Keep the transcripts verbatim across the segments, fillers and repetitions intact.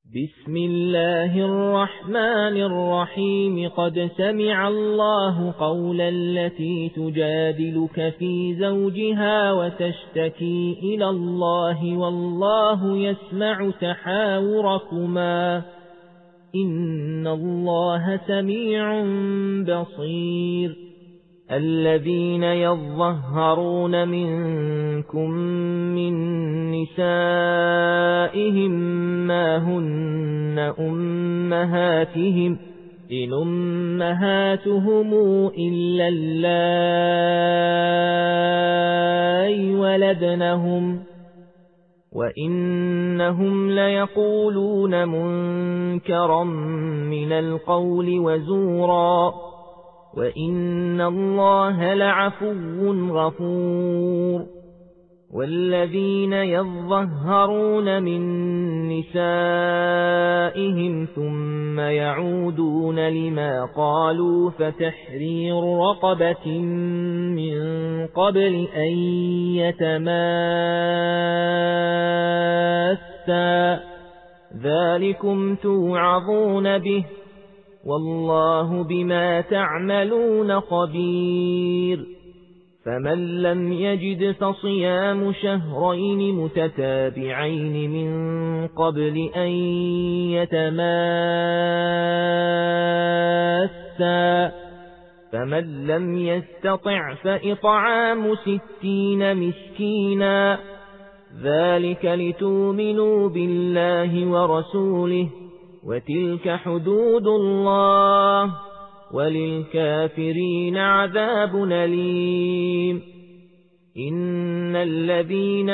بسم الله الرحمن الرحيم قد سمع الله قول التي تجادلك في زوجها وتشتكي إلى الله والله يسمع تحاوركما إن الله سميع بصير الذين يظهرون منكم من نسائهم ما هن أمهاتهم إن أمهاتهم إلا اللائي ولدنهم وإنهم ليقولون منكرا من القول وزورا وإن الله لعفو غفور والذين يظهرون من نسائهم ثم يعودون لما قالوا فتحرير رقبة من قبل أن يتماسا ذلكم توعظون به والله بما تعملون خبير فمن لم يجد فصيام شهرين متتابعين من قبل أن يتماسا فمن لم يستطع فإطعام ستين مسكينا ذلك لتؤمنوا بالله ورسوله وتلك حدود الله وللكافرين عذاب أليم إن الذين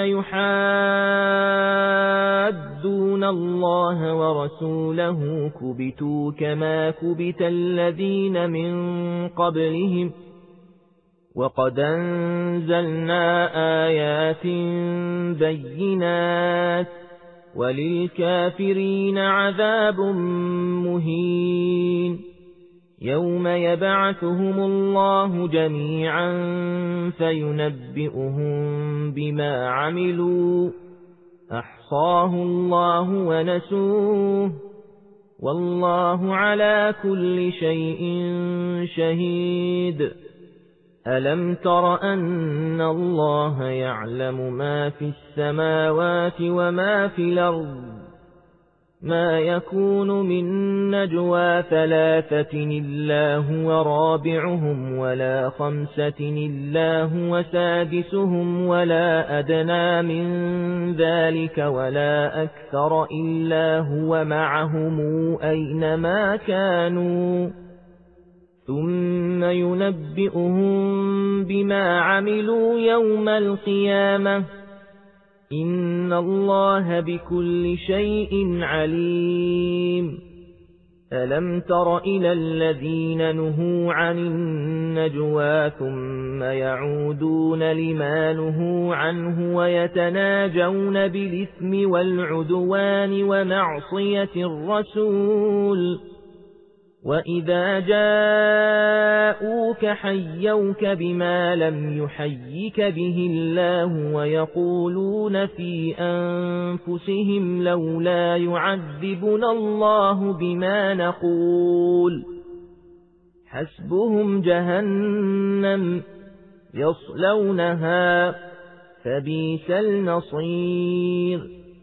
يحادون الله ورسوله كبتوا كما كبت الذين من قبلهم وقد أنزلنا آيات بينات وللكافرين عذاب مهين يوم يبعثهم الله جميعا فينبئهم بما عملوا أحصاه الله ونسوه والله على كل شيء شهيد ألم تر أن الله يعلم ما في السماوات وما في الأرض ما يكون من نجوى ثلاثة إلا هو رابعهم ولا خمسة إلا هو سادسهم ولا أدنى من ذلك ولا أكثر إلا هو معهم أينما كانوا ثم ينبئهم بما عملوا يوم القيامة إن الله بكل شيء عليم ألم تر إلى الذين نهوا عن النجوى ثم يعودون لما نهوا عنه ويتناجون بالإثم والعدوان ومعصية الرسول وإذا جاءوك حيوك بما لم يحيك به الله ويقولون في أنفسهم لولا يعذبنا الله بما نقول حسبهم جهنم يصلونها فبئس المصير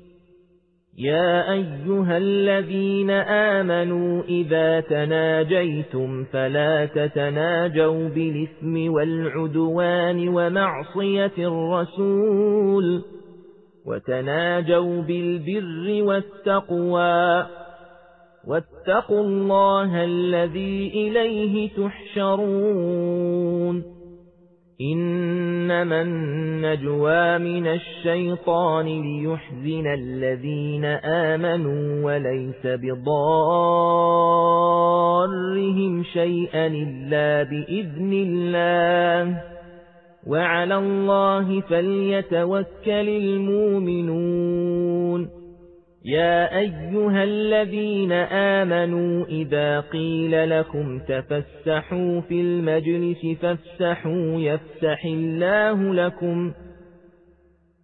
يا أيها الذين آمنوا إذا تناجيتم فلا تتناجوا بالإثم والعدوان ومعصية الرسول وتناجوا بالبر والتقوى واتقوا الله الذي إليه تحشرون إنما النجوى من الشيطان ليحزن الذين آمنوا وليس بضارهم شيئا إلا بإذن الله وعلى الله فليتوكل المؤمنون يا أيها الذين آمنوا إذا قيل لكم تفسحوا في المجلس فافسحوا يفسح الله لكم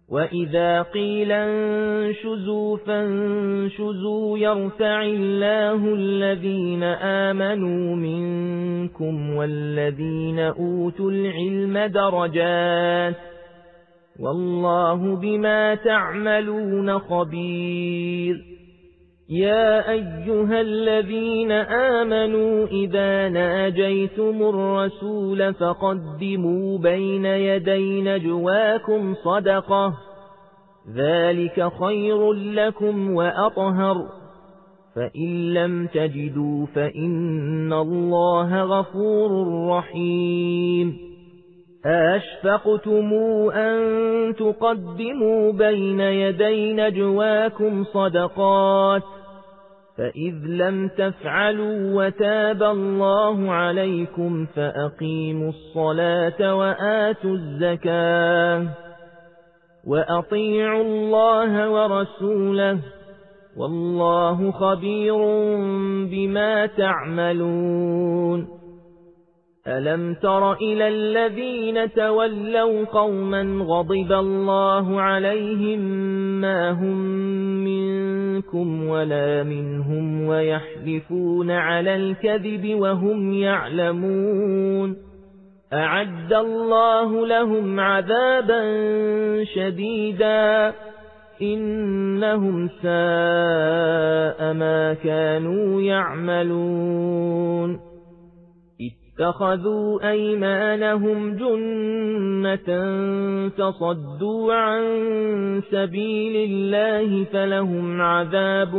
وَإِذَا قِيلَ انشُزُوا فانشُزُوا يَرْفَعِ اللَّهُ الَّذِينَ آمَنُوا مِنكُمْ وَالَّذِينَ أُوتُوا الْعِلْمَ دَرَجَاتٍ وَاللَّهُ بِمَا تَعْمَلُونَ خَبِيرٌ يَا أَيُّهَا الَّذِينَ آمَنُوا إِذَا نَاجَيْتُمُ الرَّسُولَ فَقَدِّمُوا بَيْنَ يَدَيْ نَجْوَاكُمْ صَدَقَةً ذَلِكَ خَيْرٌ لَكُمْ وَأَطْهَرُ فَإِن لَّمْ تَجِدُوا فَإِنَّ اللَّهَ غَفُورٌ رَّحِيمٌ أَأَشْفَقْتُمْ أَن تُقَدِّمُوا بَيْنَ يَدَيْ نَجْوَاكُمْ صَدَقَاتٍ فَإِذْ لَمْ تَفْعَلُوا وَتَابَ اللَّهُ عَلَيْكُمْ فَأَقِيمُوا الصَّلَاةَ وَآتُوا الزَّكَاةَ وَأَطِيعُوا اللَّهَ وَرَسُولَهُ وَاللَّهُ خَبِيرٌ بِمَا تَعْمَلُونَ أَلَمْ تَرَ إِلَى الَّذِينَ تَوَلَّوْا قَوْمًا غَضِبَ اللَّهُ عَلَيْهِمْ مَا هُمْ مِنكُمْ وَلَا مِنْهُمْ وَيَحْلِفُونَ عَلَى الْكَذِبِ وَهُمْ يَعْلَمُونَ أَعَدَّ اللَّهُ لَهُمْ عَذَابًا شَدِيدًا إِنَّهُمْ سَاءَ مَا كَانُوا يَعْمَلُونَ اتخذوا أيمانهم جنة فصدوا عن سبيل الله فلهم عذاب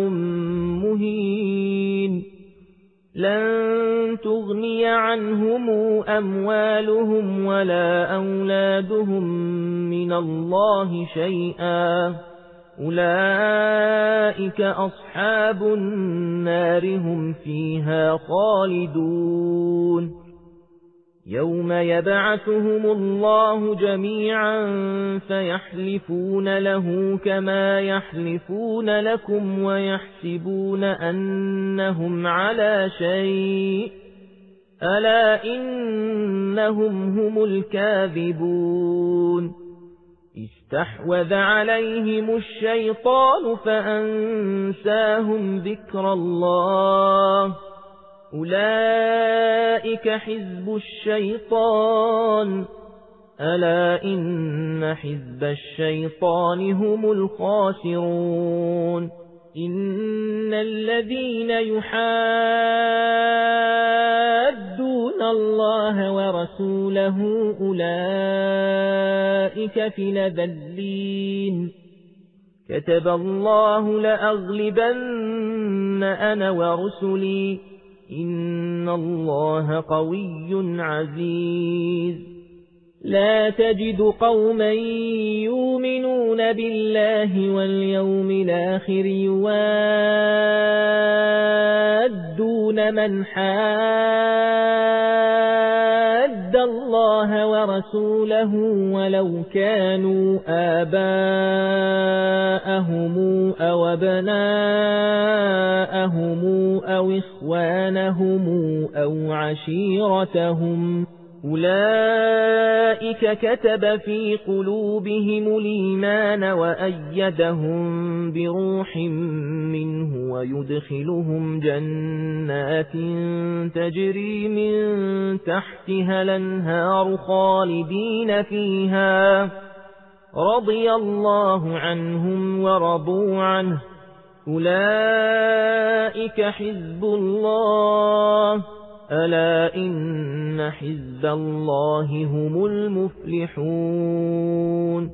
مهين لن تغني عنهم أموالهم ولا أولادهم من الله شيئا أولئك أصحاب النار هم فيها خالدون يوم يبعثهم الله جميعا فيحلفون له كما يحلفون لكم ويحسبون أنهم على شيء ألا إنهم هم الكاذبون استحوذ عليهم الشيطان فأنساهم ذكر الله أولئك حزب الشيطان ألا إن حزب الشيطان هم الخاسرون إن الذين يحادون الله ورسوله أولئك في الأذلين كتب الله لأغلبن أنا ورسلي إن الله قوي عزيز لا تجد قوما يؤمنون بالله واليوم الآخر يوادون من حاد الله ورسوله ولو كانوا آباءهم أو أبناءهم أو إخوانهم أو عشيرتهم أولئك كتب في قلوبهم الإيمان وأيدهم بروح منه ويدخلهم جنات تجري من تحتها الأنهار خالدين فيها رضي الله عنهم ورضوا عنه أولئك حزب الله ألا إن حزب الله هم المفلحون